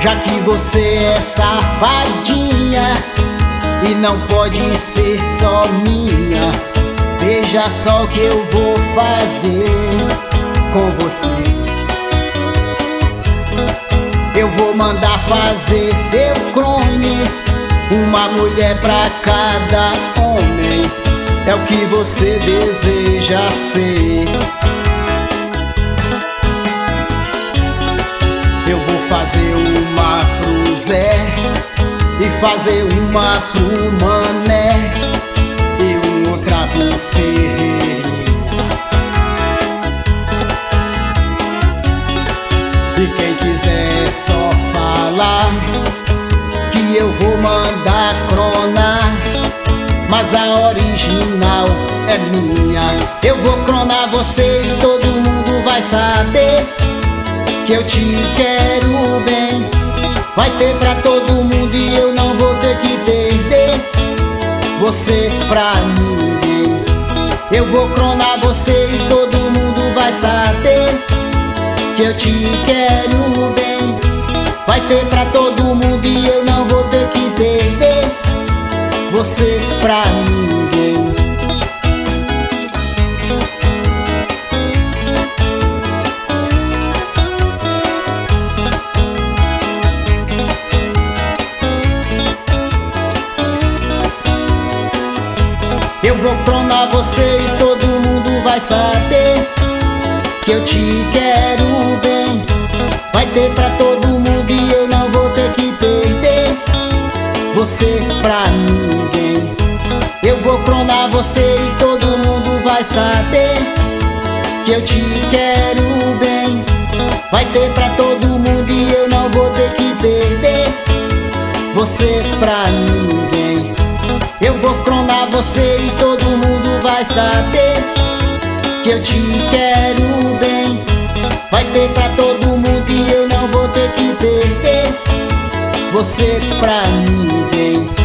Já que você é safadinha e não pode ser só minha, veja só o que eu vou fazer com você. Eu vou mandar fazer seu clone, uma mulher pra cada homem, é o que você deseja ser. Eu vou fazer uma pro Zé e fazer uma pro Mané e outra pro Ferreirinha. E quem quiser só falar que eu vou mandar cronar, mas a original é minha. Eu vou cronar você e todo mundo vai saber que eu te quero bem. Vai ter pra todo mundo e eu não vou ter que perder você pra ninguém. Eu vou cronar você e todo mundo vai saber que eu te quero bem. Vai ter pra todo mundo e eu não vou ter que perder você pra ninguém. Eu vou cronar você e todo mundo vai saber que eu te quero bem. Vai ter pra todo mundo e eu não vou ter que perder você pra ninguém. Eu vou cronar você e todo mundo vai saber que eu te quero bem. Vai ter pra todo mundo e eu não vou ter que perder você pra ninguém. Eu vou cronar você e todo mundo vai saber que eu te quero bem. Vai ter pra todo mundo e eu não vou ter que perder você pra ninguém.